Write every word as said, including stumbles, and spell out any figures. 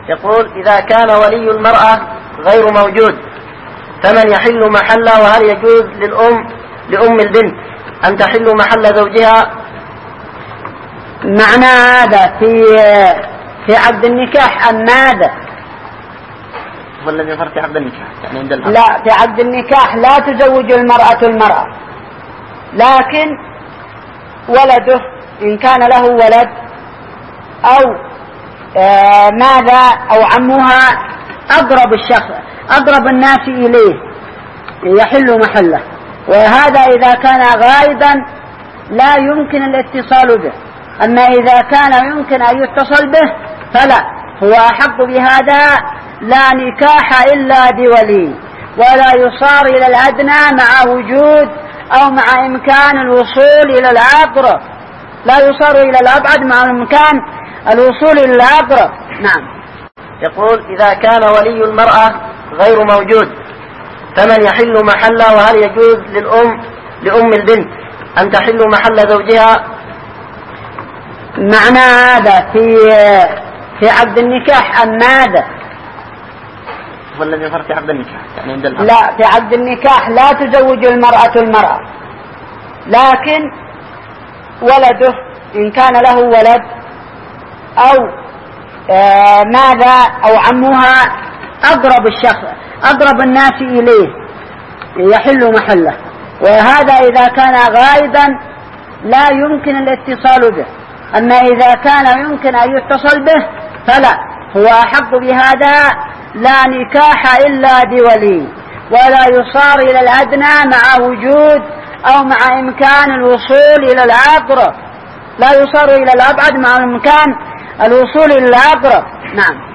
يقول: إذا كان ولي المرأة غير موجود فمن يحل محله؟ وهل يجوز للأم لأم البنت أن تحل محل زوجها؟ معنى هذا في في عقد النكاح أم ماذا؟ والذي يظهر في عقد النكاح يعني عند الأمر. لا، في عقد النكاح لا تزوج المرأة المرأة، لكن ولده إن كان له ولد أو آه ماذا أو عمها أقرب الشخص أقرب الناس إليه يحل محله. وهذا إذا كان غائبا لا يمكن الاتصال به، أما إذا كان يمكن أن يتصل به فلا، هو أحق بهذا، لا نكاح إلا بولي، ولا يصار إلى الأدنى مع وجود أو مع إمكان الوصول إلى الأقرب، لا يصار إلى الأبعد مع إمكان الوصول إلى الأقرب. نعم. يقول: إذا كان ولي المرأة غير موجود فمن يحل محله؟ وهل يجوز للأم لأم البنت أن تحل محل زوجها؟ معنى هذا في في عقد النكاح أم ماذا؟ والذي يظهر في عقد النكاح يعني عند الأمر. لا، في عقد النكاح لا تزوج المرأة المرأة، لكن ولده إن كان له ولد أو آه ماذا أو عمها أقرب الشخص أقرب الناس إليه يحل محله. وهذا إذا كان غائبا لا يمكن الاتصال به، أما إذا كان يمكن أن يتصل به فلا، هو أحق بهذا، لا نكاح إلا بولي، ولا يصار إلى الأدنى مع وجود أو مع إمكان الوصول إلى الأقرب، لا يصار إلى الأبعد مع إمكان الوصول إلى الأقرب. نعم.